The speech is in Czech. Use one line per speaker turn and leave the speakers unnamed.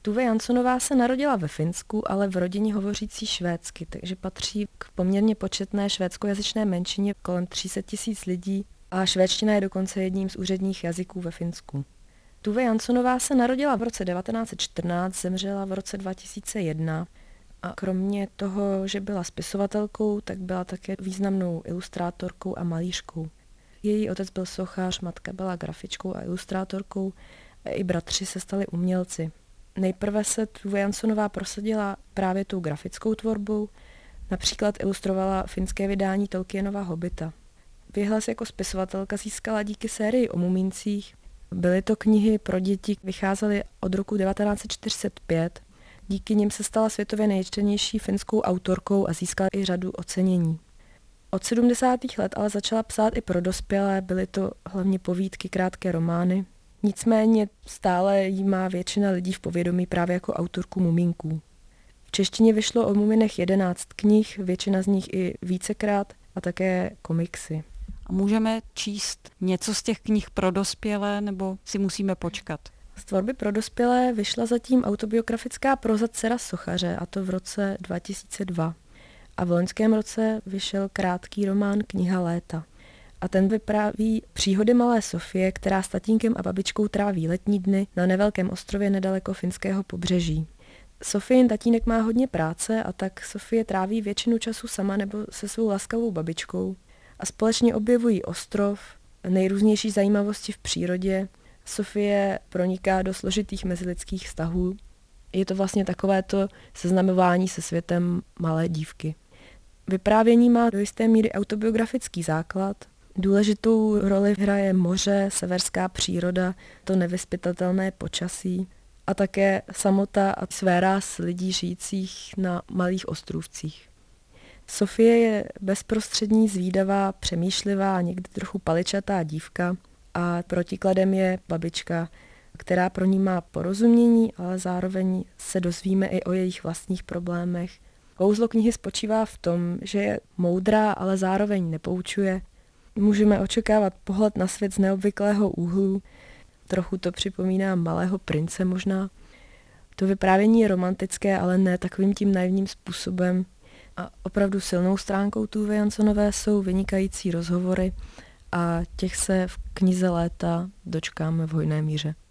Tove Janssonová se narodila ve Finsku, ale v rodině hovořící švédsky, takže patří k poměrně početné švédskojazyčné menšině kolem 300 000 lidí a švédština je dokonce jedním z úředních jazyků ve Finsku. Tove Janssonová se narodila v roce 1914, zemřela v roce 2001 a kromě toho, že byla spisovatelkou, tak byla také významnou ilustrátorkou a malířkou. Její otec byl sochař, matka byla grafičkou a ilustrátorkou a i bratři se stali umělci. Nejprve se Tove Janssonová prosadila právě tou grafickou tvorbou, například ilustrovala finské vydání Tolkienova Hobita. Vyhlas jako spisovatelka získala díky sérii o mumíncích. Byly to knihy pro děti, vycházely od roku 1945. Díky nim se stala světově nejčtenější finskou autorkou a získala i řadu ocenění. Od 70. let ale začala psát i pro dospělé, byly to hlavně povídky, krátké romány. Nicméně stále jí má většina lidí v povědomí právě jako autorku mumínků. V češtině vyšlo o muminech 11 knih, většina z nich i vícekrát a také komiksy.
A můžeme číst něco z těch knih pro dospělé, nebo si musíme počkat?
Z tvorby pro dospělé vyšla zatím autobiografická proza Dcera sochaře, a to v roce 2002. A v loňském roce vyšel krátký román Kniha léta. A ten vypráví příhody malé Sofie, která s tatínkem a babičkou tráví letní dny na nevelkém ostrově nedaleko finského pobřeží. Sofien tatínek má hodně práce a tak Sofie tráví většinu času sama nebo se svou laskavou babičkou. A společně objevují ostrov, nejrůznější zajímavosti v přírodě. Sofie proniká do složitých mezilidských vztahů. Je to vlastně takovéto seznamování se světem malé dívky. Vyprávění má do jisté míry autobiografický základ. Důležitou roli hraje moře, severská příroda, to nevyzpytatelné počasí a také samota a svéráz lidí žijících na malých ostrůvcích. Sofie je bezprostřední, zvídavá, přemýšlivá a někdy trochu paličatá dívka a protikladem je babička, která pro ní má porozumění, ale zároveň se dozvíme i o jejich vlastních problémech. Kouzlo knihy spočívá v tom, že je moudrá, ale zároveň nepoučuje. Můžeme očekávat pohled na svět z neobvyklého úhlu. Trochu to připomíná Malého prince možná. To vyprávění je romantické, ale ne takovým tím naivním způsobem. A opravdu silnou stránkou Tove Janssonové jsou vynikající rozhovory a těch se v knize léta dočkáme v hojné míře.